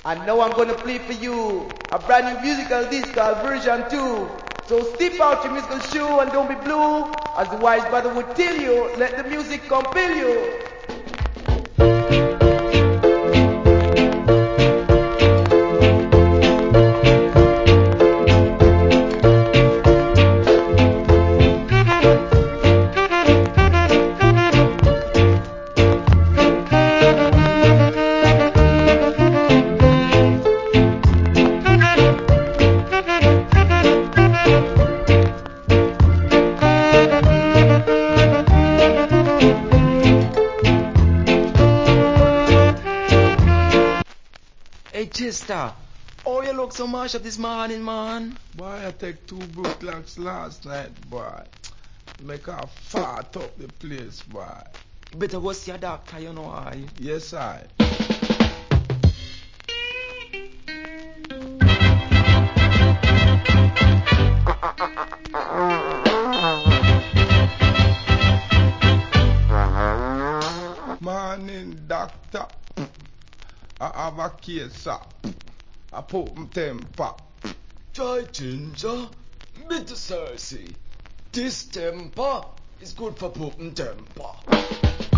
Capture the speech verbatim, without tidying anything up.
And now I'm gonna play for you a brand new musical disc called version two. So step out your musical shoe and don't be blue. As the wise brother would tell you, let the music compel you. Hey Chester, oh you look so mashed up this morning, man. Boy, I take two booklocks last night, boy. Make her fart up the place, boy. You better go see a doctor, you know I. Yes, I. Morning, doctor. I have a case, sir. I put my temper. Try ginger, bitter Cersei. This temper is good for putting temper.